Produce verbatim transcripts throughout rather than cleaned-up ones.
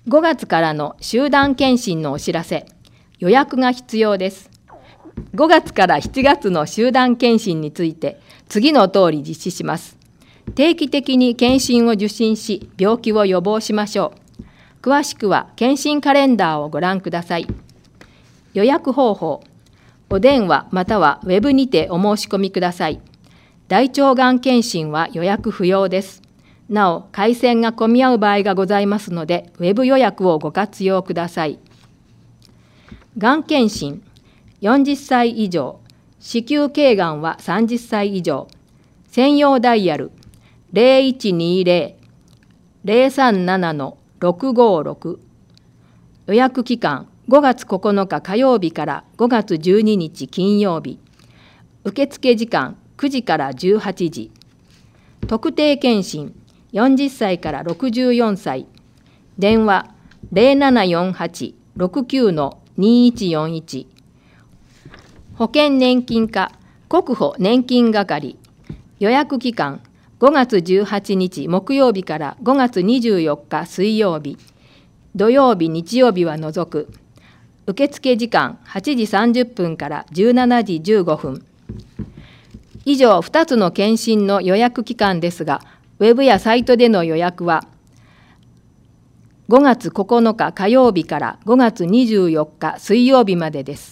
ごがつからの集団検診のお知らせ、予約が必要です。ごがつからしちがつの集団検診について、次の通り実施します。定期的に検診を受診し、病気を予防しましょう。詳しくは検診カレンダーをご覧ください。予約方法、お電話またはウェブにてお申し込みください。大腸がん検診は予約不要です。なお、回線が混み合う場合がございますので、ウェブ予約をご活用ください。がん検診、よんじゅっさい以上、子宮頸がんはさんじゅっさい以上、専用ダイヤルゼロいちにゼロ ゼロさんなな ろくごろく、予約期間ごがつここのか火曜日からごがつじゅうににち金曜日、受付時間くじからじゅうはちじ、特定健診よんじゅっさいからろくじゅうよんさい、電話ゼロななよんはち ろくきゅう にいちよんいち、保険年金課国保年金係、予約期間ごがつじゅうはちにち木曜日からごがつにじゅうよっか水曜日、土曜日日曜日は除く、受付時間はちじさんじゅっぷんからじゅうしちじじゅうごふん。以上ふたつの検診の予約期間ですが、ウェブやサイトでの予約はごがつここのか火曜日からごがつにじゅうよっか水曜日までです。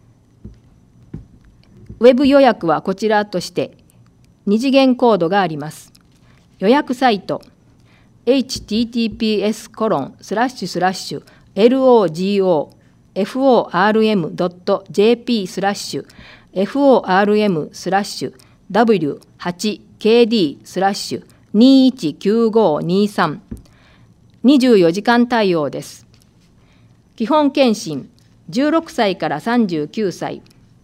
ウェブ予約はこちらとしてに次元コードがあります。予約サイト エイチティーティーピーエスコロンスラッシュスラッシュエルオージーオーエフオーアールエムドットジェーピースラッシュエフオーアールエムスラッシュダブリューはちケーディースラッシュにいちきゅうごにさん、にじゅうよじかん対応です。基本検診じゅうろくさいからさんじゅうきゅうさい、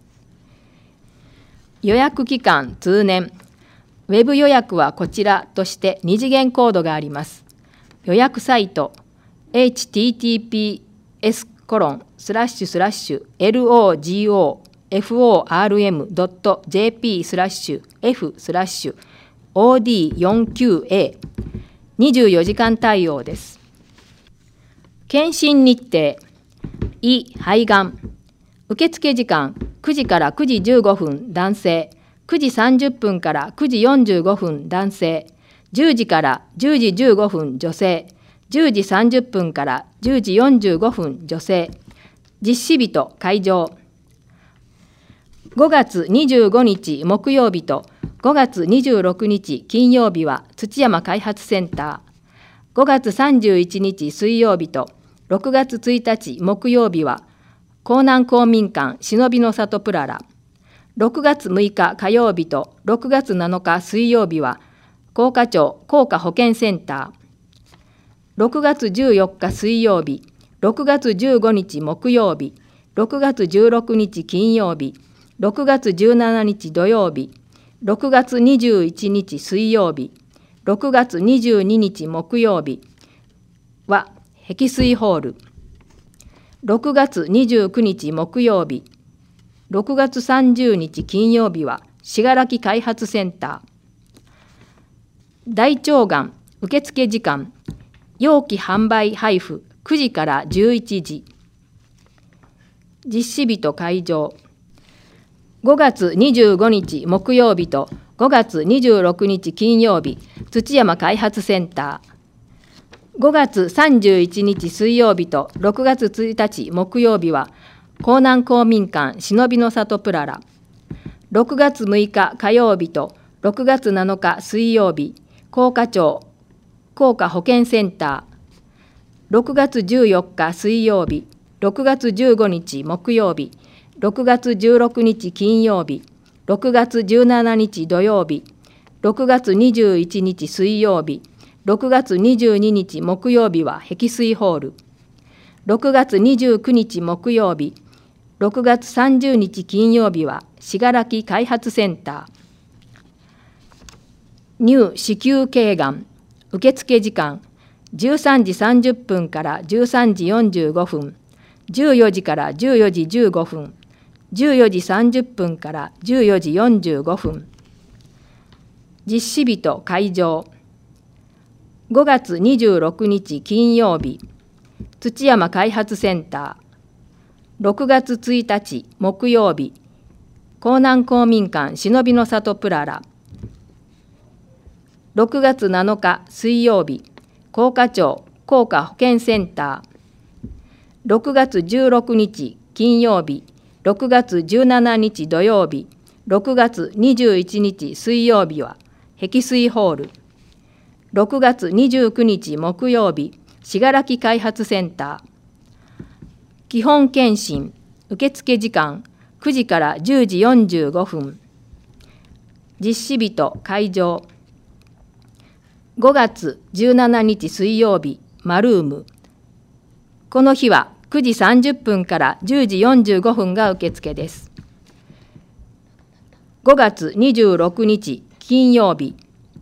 予約期間通年、ウェブ予約はこちらとしてに次元コードがあります。予約サイト エイチティーティーピーエスコロンスラッシュスラッシュエルオージーオーエフオーアールエムドットジェーピースラッシュエフスラッシュオーディーよんきゅうエー、にじゅうよじかん対応です。検診日程、胃肺がん、受付時間くじからくじじゅうごふん男性、くじさんじゅっぷんからくじよんじゅうごふん男性、じゅうじからじゅうじじゅうごふん女性、じゅうじさんじゅっぷんからじゅうじよんじゅうごふん女性、実施日と会場、ごがつにじゅうごにち木曜日とごがつにじゅうろくにち金曜日は土山開発センター、ごがつさんじゅういちにち水曜日とろくがつついたち木曜日は江南公民館忍びの里プララ、ろくがつむいか火曜日とろくがつなのか水曜日は甲賀町甲賀保健センター、ろくがつじゅうよっか水曜日、ろくがつじゅうごにち木曜日、ろくがつじゅうろくにち金曜日、ろくがつじゅうしちにち土曜日、ろくがつにじゅういちにち水曜日、ろくがつにじゅうににち木曜日は碧水ホール、ろくがつにじゅうくにち木曜日、ろくがつさんじゅうにち金曜日は信楽開発センター、大腸がん受付時間、容器販売配布くじからじゅういちじ、実施日と会場、ごがつにじゅうごにち木曜日とごがつにじゅうろくにち金曜日、土山開発センター、ごがつさんじゅういちにち水曜日とろくがつついたち木曜日は江南公民館忍びの里プララ、ろくがつむいか火曜日とろくがつなのか水曜日、甲賀町甲賀保健センター、ろくがつじゅうよっか水曜日、ろくがつじゅうごにち木曜日、ろくがつじゅうろくにち金曜日、ろくがつじゅうしちにち土曜日、ろくがつにじゅういちにち水曜日、ろくがつにじゅうににち木曜日は碧水ホール、ろくがつにじゅうくにち木曜日、ろくがつさんじゅうにち金曜日は信楽開発センター、乳子宮頸がん受付時間じゅうさんじさんじゅっぷんからじゅうさんじよんじゅうごふん、じゅうよじからじゅうよじじゅうごふん、じゅうよじさんじゅっぷんからじゅうよじよんじゅうごふん、実施日と会場、ごがつにじゅうろくにち金曜日、 土山開発センター。ろくがつついたち木曜日、江南公民館忍びの里プララ。ろくがつなのか水曜日、甲賀町甲賀保健センター。ろくがつじゅうろくにち金曜日、ろくがつじゅうしちにち土曜日、ろくがつにじゅういちにち水曜日は碧水ホール。ろくがつにじゅうくにち木曜日、信楽開発センター。基本検診受付時間くじからじゅうじよんじゅうごふん。実施日と会場。ごがつじゅうしちにち水曜日、マルーム。この日はくじさんじゅっぷんからじゅうじよんじゅうごふんが受付です。ごがつにじゅうろくにち金曜日、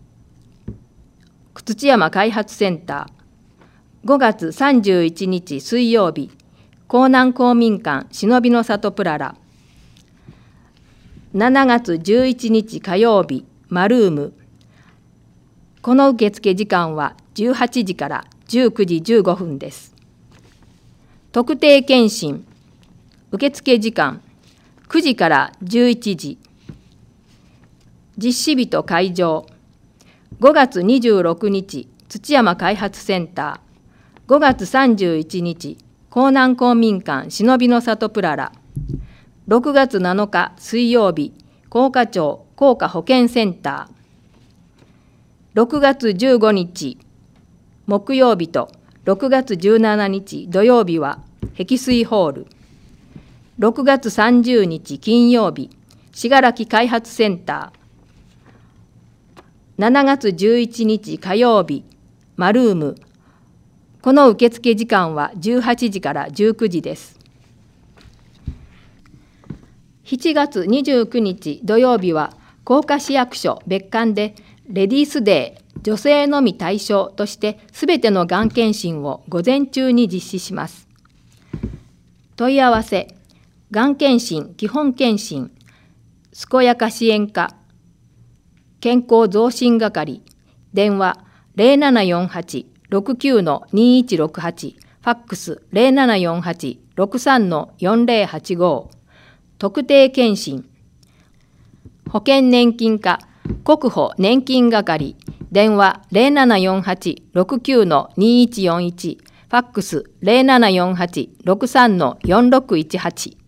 土山開発センター。ごがつさんじゅういちにち水曜日、江南公民館忍びの里プララ。しちがつじゅういちにち火曜日、マルーム。この受付時間はじゅうはちじからじゅうくじじゅうごふんです。特定健診受付時間くじからじゅういちじ。実施日と会場。ごがつにじゅうろくにち土山開発センター。ごがつさんじゅういちにち江南公民館忍びの里プララ。ろくがつなのか水曜日、甲賀町甲賀保健センター。ろくがつじゅうごにち木曜日とろくがつじゅうしちにち土曜日は碧水ホール。ろくがつさんじゅうにち金曜日、信楽開発センター。しちがつじゅういちにち火曜日、マルーム。この受付時間はじゅうはちじからじゅうくじです。しちがつにじゅうくにち土曜日は甲賀市役所別館でレディースデー女性のみ対象としてすべてのがん検診を午前中に実施します。問い合わせ、がん検診基本検診、健やか支援課、健康増進係、電話ゼロななよんはち ろくきゅう にいちろくはち、ファックスゼロななよんはち ろくさん よんゼロはちご、特定健診、保険年金課国保年金係、電話ゼロななよんはち ろくきゅう にいちよんいち、ファックスゼロななよんはち ろくさん よんろくいちはち。